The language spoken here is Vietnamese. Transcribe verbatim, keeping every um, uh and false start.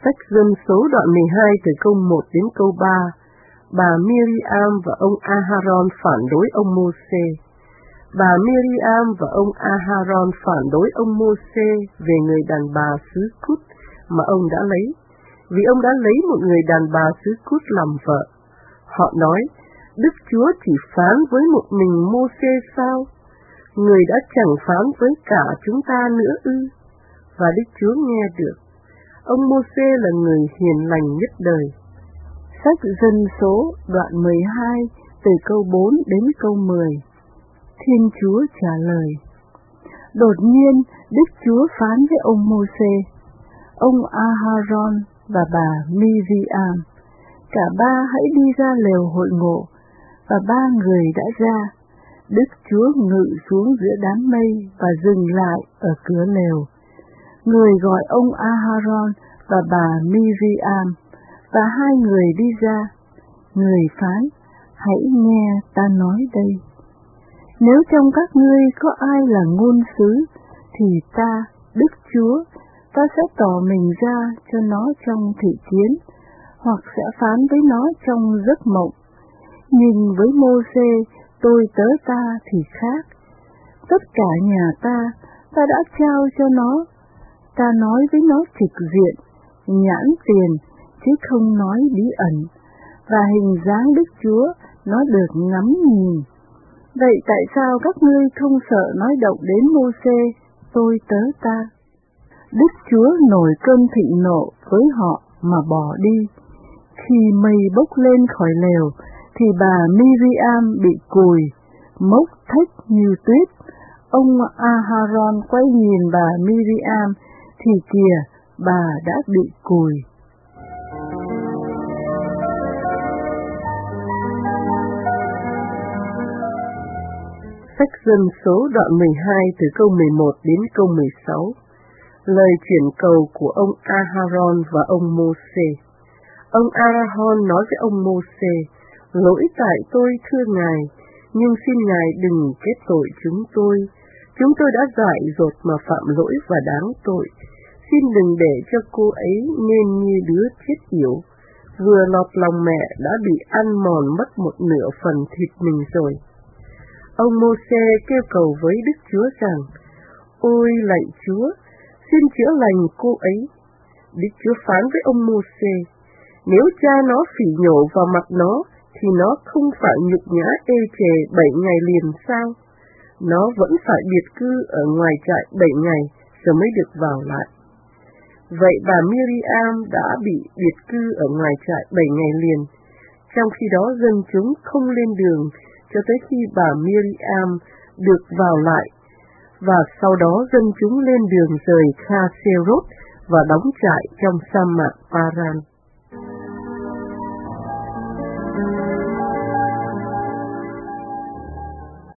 Sách Dân số đoạn mười hai từ câu một đến câu ba. Bà Miriam và ông Aharon phản đối ông Mô-sê. Bà Miriam và ông Aharon phản đối ông Mô-sê về người đàn bà xứ Cút mà ông đã lấy, vì ông đã lấy một người đàn bà xứ Cút làm vợ. Họ nói, Đức Chúa chỉ phán với một mình Mô-sê sao? Người đã chẳng phán với cả chúng ta nữa ư? Và Đức Chúa nghe được. Ông Mô-sê là người hiền lành nhất đời. Sách Dân số đoạn mười hai từ câu bốn đến câu mười. Thiên Chúa trả lời. Đột nhiên Đức Chúa phán với ông Mô-sê, ông Aharon và bà Miriam, cả ba hãy đi ra lều hội ngộ, và ba người đã ra. Đức Chúa ngự xuống giữa đám mây và dừng lại ở cửa lều. Người gọi ông Aharon và bà Miriam, và hai người đi ra. Người phán, hãy nghe ta nói đây. Nếu trong các ngươi có ai là ngôn sứ, thì ta, Đức Chúa, ta sẽ tỏ mình ra cho nó trong thị kiến, hoặc sẽ phán với nó trong giấc mộng. Nhưng với Mô-sê, tôi tớ ta thì khác. Tất cả nhà ta, ta đã trao cho nó. Ta nói với nó trực diện, nhãn tiền, chứ không nói bí ẩn, và hình dáng Đức Chúa nó được ngắm nhìn. Vậy tại sao các ngươi không sợ nói động đến Mô-sê, tôi tớ ta? Đức Chúa nổi cơn thịnh nộ với họ mà bỏ đi. Khi mây bốc lên khỏi lều, thì bà Miriam bị cùi, mốc thách như tuyết. Ông Aharon quay nhìn bà Miriam, thì kìa, bà đã bị cùi. Sách Dân số đoạn mười hai từ câu mười một đến câu mười sáu. Lời chuyển cầu của ông Aharon và ông Mô-sê. Ông Aharon nói với ông Mô-sê, lỗi tại tôi thưa Ngài, nhưng xin Ngài đừng kết tội chúng tôi. Chúng tôi đã dại dột mà phạm lỗi và đáng tội. Xin đừng để cho cô ấy nên như đứa chết yểu, vừa lọt lòng mẹ đã bị ăn mòn mất một nửa phần thịt mình rồi. Ông Mô-sê kêu cầu với Đức Chúa rằng, ôi lạy Chúa, xin chữa lành cô ấy. Đức Chúa phán với ông Mô-sê, nếu cha nó phỉ nhổ vào mặt nó, thì nó không phải nhục nhã ê chề bảy ngày liền sao? Nó vẫn phải biệt cư ở ngoài trại bảy ngày rồi mới được vào lại. Vậy bà Miriam đã bị biệt cư ở ngoài trại bảy ngày liền, trong khi đó dân chúng không lên đường cho tới khi bà Miriam được vào lại, và sau đó dân chúng lên đường rời Kha-sê-rốt và đóng trại trong sa mạc Paran.